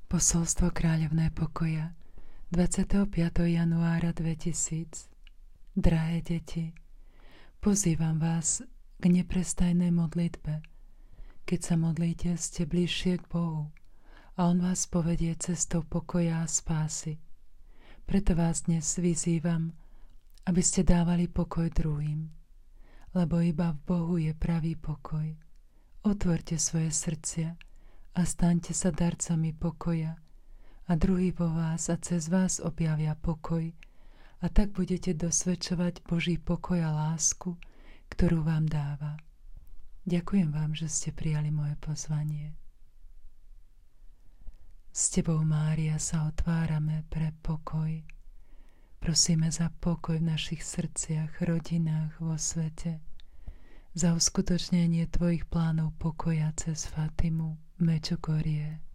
Posolstvo kráľovné pokoja 25. januára 2000. Drahé deti, pozývam vás k neprestajnej modlitbe. Keď sa modlíte, ste bližšie k Bohu a On vás povedie cestou pokoja a spásy. Preto vás dnes vyzývam, aby ste dávali pokoj druhým, lebo iba v Bohu je pravý pokoj. Otvorte svoje srdcia a staňte sa darcami pokoja a druhý vo vás a cez vás objavia pokoj a tak budete dosvedčovať Boží pokoj a lásku, ktorú vám dáva. Ďakujem vám, že ste prijali moje pozvanie. S Tebou, Mária, sa otvárame pre pokoj. Prosíme za pokoj v našich srdciach, rodinách, vo svete, za uskutočnenie Tvojich plánov pokoja cez Fatimu, Medžugorje,